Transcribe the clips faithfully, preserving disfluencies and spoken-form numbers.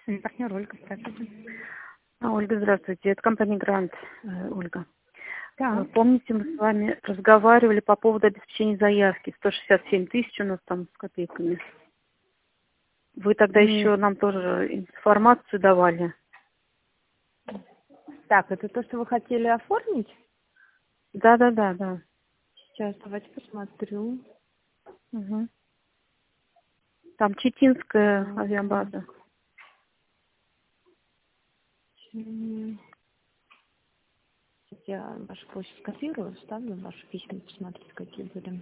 Партнер Ольга, здравствуйте. А, Ольга, здравствуйте. Это компания Грант, э, Ольга. Э, Да. Помните, мы с вами разговаривали по поводу обеспечения заявки. сто шестьдесят семь тысяч у нас там с копейками. Вы тогда М, еще нам тоже информацию давали. Так, это то, что вы хотели оформить? Да, да, да, да. Сейчас, давайте посмотрю. Мгм. Там Читинская Так, авиабаза. м, сейчас я вашу почту скопирую, вставлю ваши письма, посмотрите, какие были.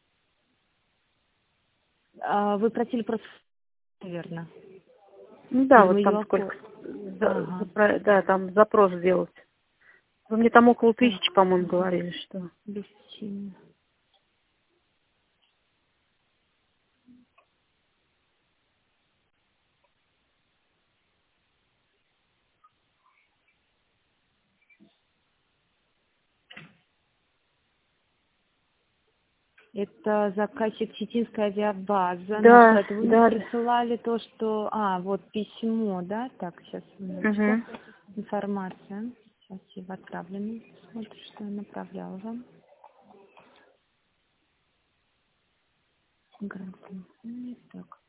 А, вы просили просто, наверное, Ну да, или мы вот ее там сколько, оформим? за- Ага, запро- да, там запрос сделать. Вы мне там около так, тысячи, по-моему, ага, говорили, что. без тени. Это заказчик Читинская авиабаза. Нашла Да, это. Вы мне да, да. присылали то, что... А, вот письмо, да? Так, сейчас, минуточку. Угу. Информация. Сейчас я в отправленную посмотрю, что я направляла вам. Гражданин. Так.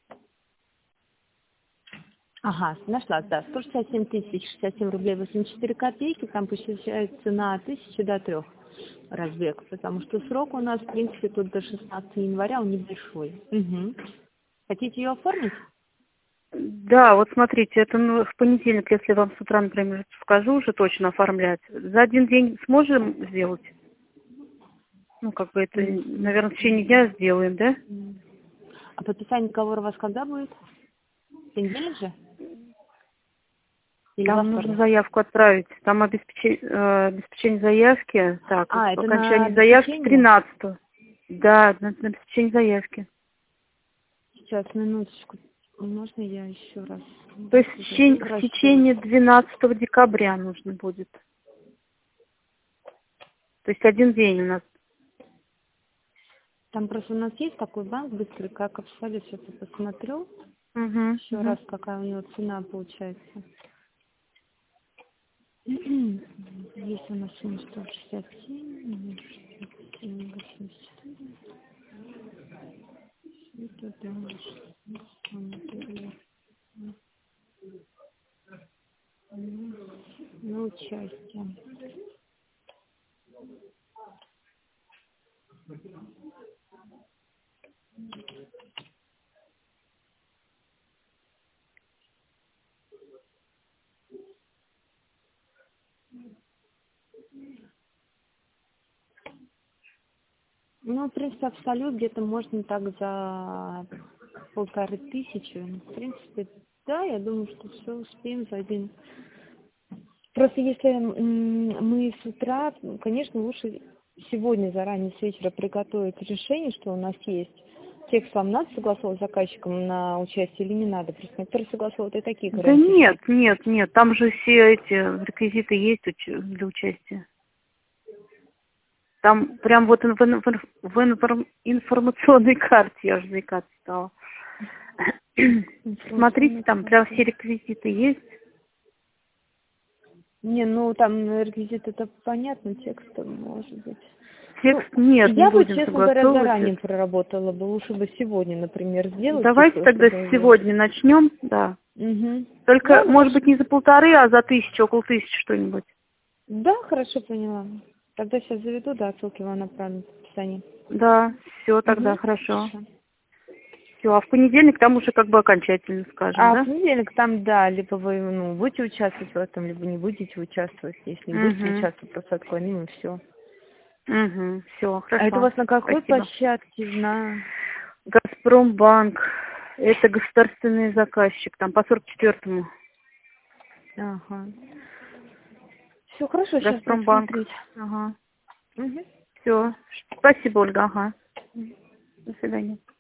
Ага, нашла, да. сто шестьдесят семь тысяч шестьдесят семь рублей восемьдесят четыре копейки. Там посчитается на тысячу до трех разбег. Потому что срок у нас, в принципе, тут до шестнадцатого января, он небольшой. Угу. Хотите ее оформить? Да, вот смотрите, это ну, в понедельник, если я вам с утра, например, скажу уже точно оформлять, за один день сможем сделать? Ну, как бы это, Мгм. наверное, в течение дня сделаем, да? А подписание договора у вас когда будет? В понедельник же? Или во Там нужно вторник? заявку отправить. Там обеспечение, э, обеспечение заявки. Так, вот А, по это на окончании заявки обеспечение? тринадцатого. Да, на, на обеспечение заявки. Сейчас, минуточку. Можно я еще раз То есть в зайду течение, в в расчет? течение двенадцатого декабря нужно будет. То есть один день у нас. Там просто у нас есть такой банк быстрый, как Абсолют. Сейчас я посмотрю. Угу, Еще угу. раз, какая у него цена получается. Есть у нас сумма сто шестьдесят семь, шестьдесят семь, восемьдесят четыре. Это, да, на участие. Ну, в принципе, абсолют где-то можно так за полторы тысячи. В принципе, да, я думаю, что все успеем за один. Просто если м, мы с утра, конечно, лучше сегодня заранее с вечера приготовить решение, что у нас есть. Текст вам надо согласовывать с заказчиком на участие или не надо? Просто некоторые согласовывают и такие Да гарантийные. нет, нет, нет, там же все эти реквизиты есть уч- для участия. Там прям вот в, ин- в информ- информационной карте, я уже заикаться стала. Смотрите, Информационная там прям карта. все реквизиты есть. Не, ну там реквизит это понятно, текстом может быть. Ну, Текст нет, не я бы, будем честно говоря, согласовывать заранее это. проработала бы. Лучше бы сегодня, например, сделать Давайте типа, тогда с чтобы уже. сегодня начнем, да. Угу. Только, Да, может быть, хорошо. не за полторы, а за тысячу, около тысячи что-нибудь. Да, хорошо, поняла. Тогда сейчас заведу, да, ссылки вам направлю в описании. Да, все тогда, Угу. хорошо. Хорошо. Все, а в понедельник там уже как бы окончательно скажем, А в да? понедельник там, да, либо вы, ну, будете участвовать в этом, либо не будете участвовать. Если не будете Угу, участвовать, просто отклоним и все. угу, все, А это у вас хорошо, на какой спасибо. площадке? На... Газпромбанк, это государственный заказчик, там по сорок четвёртому. Ага. Все хорошо, сейчас буду Газпромбанк, смотреть. ага. Угу. Все, спасибо, Ольга, ага. До свидания.